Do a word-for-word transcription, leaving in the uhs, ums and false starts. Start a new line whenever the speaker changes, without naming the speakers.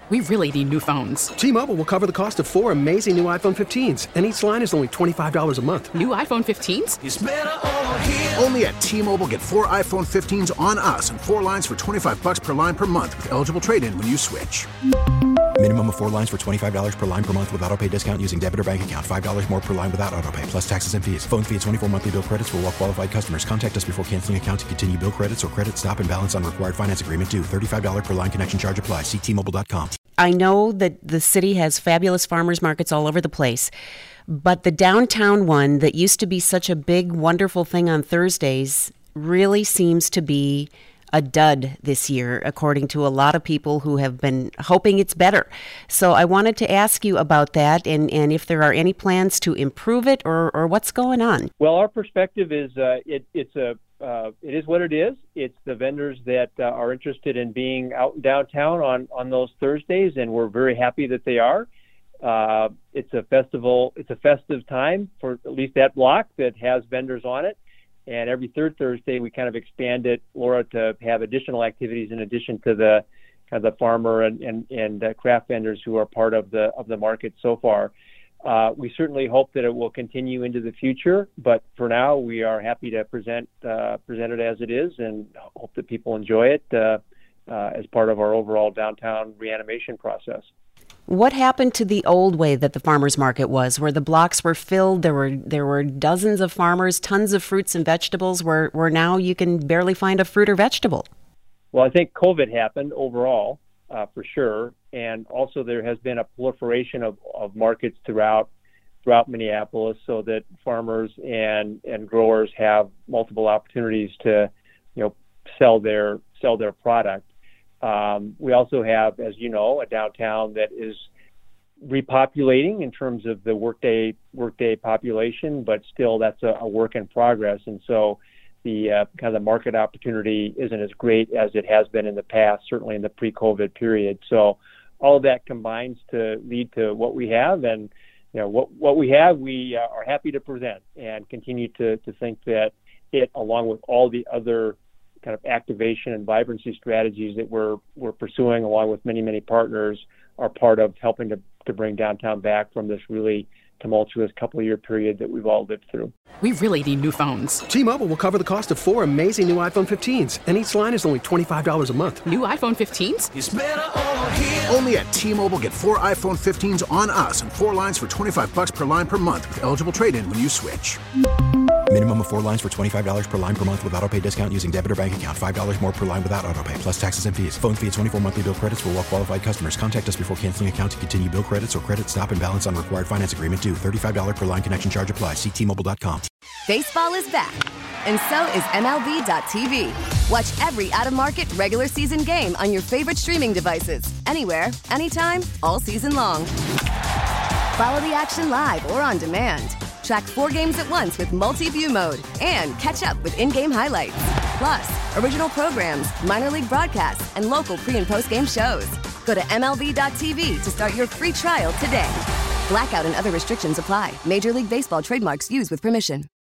We really need new phones.
T-Mobile will cover the cost of four amazing new iPhone fifteens, and each line is only twenty-five dollars a month.
New iPhone fifteens?
It's better over here.
Only at T-Mobile, get four iPhone fifteens on us and four lines for twenty-five dollars per line per month with eligible trade-in when you switch.
Minimum of four lines for twenty-five dollars per line per month with autopay discount using debit or bank account. five dollars more per line without autopay, plus taxes and fees. Phone fee at twenty-four monthly bill credits for well-qualified customers. Contact us before canceling account to continue bill credits or credit stop and balance on required finance agreement due. thirty-five dollars per line connection charge applies. See T Mobile dot com.
I know that the city has fabulous farmers markets all over the place, but the downtown one that used to be such a big, wonderful thing on Thursdays really seems to be a dud this year, according to a lot of people who have been hoping it's better. So I wanted to ask you about that and, and if there are any plans to improve it or, or what's going on.
Well, our perspective is uh, it, it's a uh, it is what it is. It's the vendors that uh, are interested in being out in downtown on, on those Thursdays, and we're very happy that they are. Uh, it's a festival. It's a festive time for at least that block that has vendors on it. And every third Thursday, we kind of expand it, Laura, to have additional activities in addition to the kind of the farmer and and, and uh, craft vendors who are part of the of the market so far. Uh, we certainly hope that it will continue into the future, but for now, we are happy to present uh, present it as it is, and hope that people enjoy it uh, uh, as part of our overall downtown reanimation process.
What happened to the old way that the farmers market was, where the blocks were filled, there were there were dozens of farmers, tons of fruits and vegetables, where, where now you can barely find a fruit or vegetable?
Well, I think COVID happened overall, uh, for sure, and also there has been a proliferation of, of markets throughout throughout Minneapolis, so that farmers and, and growers have multiple opportunities to, you know, sell their sell their product. Um, we also have, as you know, a downtown that is repopulating in terms of the workday workday population, but still that's a, a work in progress. And so the uh, kind of the market opportunity isn't as great as it has been in the past, certainly in the pre-COVID period. So all of that combines to lead to what we have, and you know what what we have, we uh, are happy to present and continue to to think that it, along with all the other kind of activation and vibrancy strategies that we're we're pursuing along with many, many partners, are part of helping to, to bring downtown back from this really tumultuous couple of year period that we've all lived through.
We really need new phones.
T-Mobile will cover the cost of four amazing new iPhone fifteens, and each line is only twenty-five dollars a month.
New iPhone fifteens?
It's better over here.
Only at T-Mobile, get four iPhone fifteens on us and four lines for twenty-five dollars per line per month with eligible trade-in when you switch.
Minimum of four lines for twenty-five dollars per line per month with autopay discount using debit or bank account. five dollars more per line without autopay, plus taxes and fees. Phone fee at twenty-four monthly bill credits for well-qualified customers. Contact us before canceling account to continue bill credits or credit stop and balance on required finance agreement due. thirty-five dollars per line connection charge applies. See T Mobile dot com.
Baseball is back, and so is M L B dot T V. Watch every out-of-market regular season game on your favorite streaming devices, anywhere, anytime, all season long. Follow the action live or on demand. Track four games at once with multi-view mode and catch up with in-game highlights. Plus, original programs, minor league broadcasts, and local pre- and post-game shows. Go to M L B dot T V to start your free trial today. Blackout and other restrictions apply. Major League Baseball trademarks used with permission.